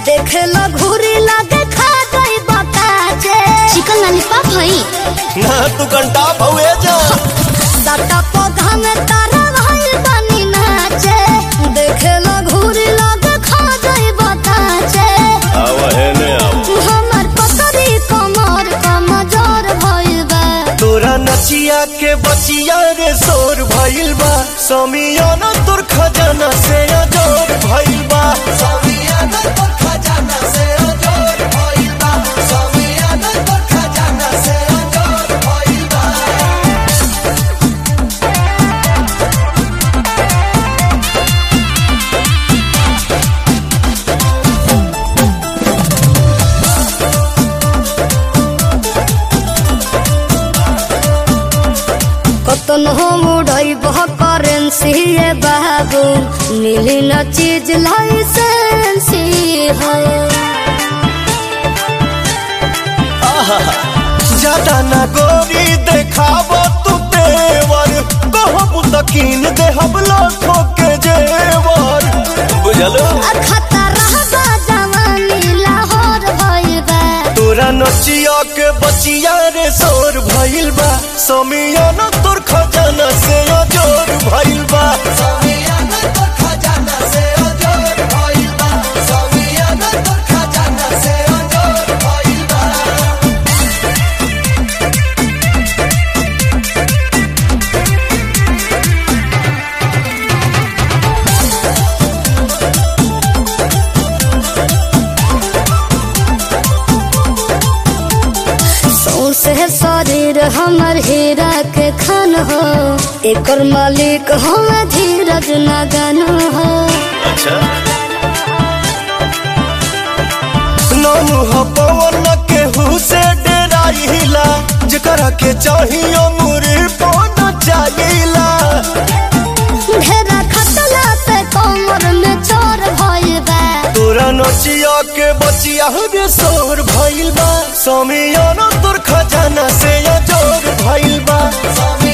देखे लो घूरी लगे खा गई बकाचे चिकन लॉलीपॉप हई ना तू घंटा भवे जा दाता पौधा में तारा भाई बनी नाचे देखे लो घूरी लगे खा गई बकाचे आवहे ने आव हमर पतरी कमर कमजोर भइल बा तोरा नचिया के बचिया रे सोर भइल बा समियाना तोर खजाना से अजोर भइल बा समियाना तोर खजाना से अजोर भइल बा समियाना तोर खजाना से अजोर भइल बा कतन हम उड़ई बह करेंसी ये बाबू नीली न चीज लाइसेंसी है ज्यादा ना गोरी देखाब तू तेवर कहबू तकीन देहब लाखों के जेवर बुझलो खतरा बा जवानी लाहौर भइल बा तोरा नचिया के बचिया रे सोर भइल बा समियाना तोर खजाना से अजोर भइल बा समियाना तोर खजाना से अजोर भइल बा समियाना तोर खजाना से अजोर भइल बा सौंसे शरीर हमर हीरा के खान हो एकर मालिक हम धीरज नगन हो अच्छा नानू हो पवन के हुसे डेराइला जकरा के चाहियो मुरी पौना चाहिला घेरा खतला पे कमर में चोर भइल बा तोरा नचिया के बचिया रे सोर भइल बा समियाना तोर खजाना से अजोर भइल बा